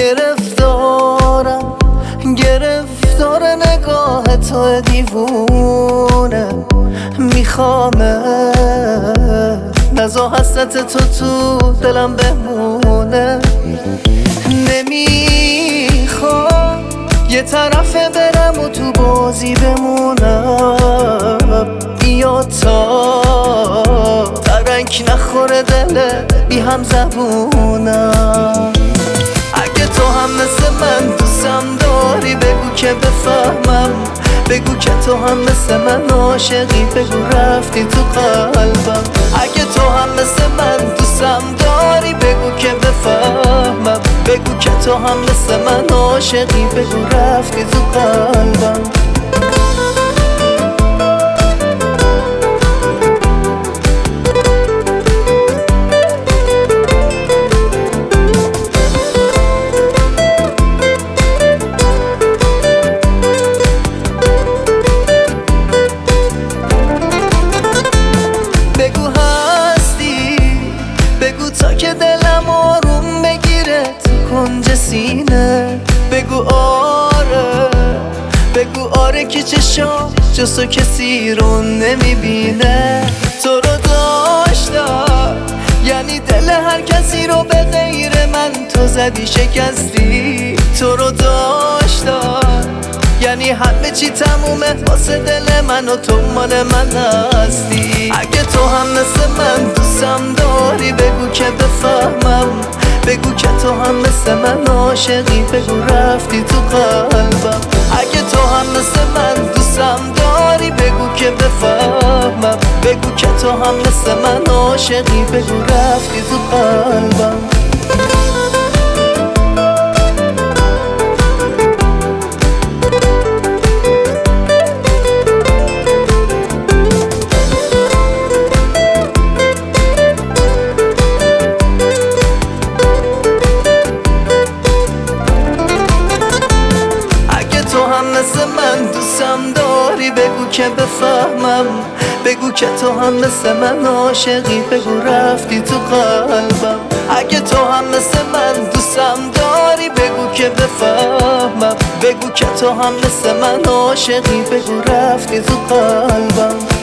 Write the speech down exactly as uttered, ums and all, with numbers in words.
گرفتارم گرفتار نگاه تو دیوونه، میخوامه نزا حسرت تو تو دلم بمونه. نمیخوام یه طرفه برم و تو بازی بمونم، بیا تا ترنگ نخوره دل بی هم زبونم. اگه تو هم مثل من دوستم داری بگو که بفهمم، بگو که تو هم مثل من عاشقی، بگو رفتی تو قلبم. اگه تو هم مثل من دوستم داری بگو که بفهمم، بگو که تو هم مثل من عاشقی، بگو رفتی تو قلبم. بگو هستی، بگو تا که دلم آروم بگیره تو کنج سینه. بگو آره، بگو آره که چشام جز تو کسی رو نمیبینه. تو رو داشتم یعنی دل هر کسی رو به غیر من تو زدی شکستی. تو رو داشتم یعنی همه چی تمومه واسه دل من و تو مال من هستی. اگه تو هم مثل من دوستم داری بگو که بفهمم، بگو که تو هم مثل من عاشقی، بگو رفتی تو قلبم. اگه تو هم مثل من دوستم داری بگو که بفهمم، بگو که تو هم مثل من عاشقی، بگو رفتی تو قلبم. مثل من دوستم داری بگو که بفهمم، بگو که تو هم مثل من عاشقی، بگو رفتی تو قلبم. اگه تو هم مثل من دوستم داری بگو که بفهمم، بگو که تو هم مثل من عاشقی، بگو رفتی تو قلبم.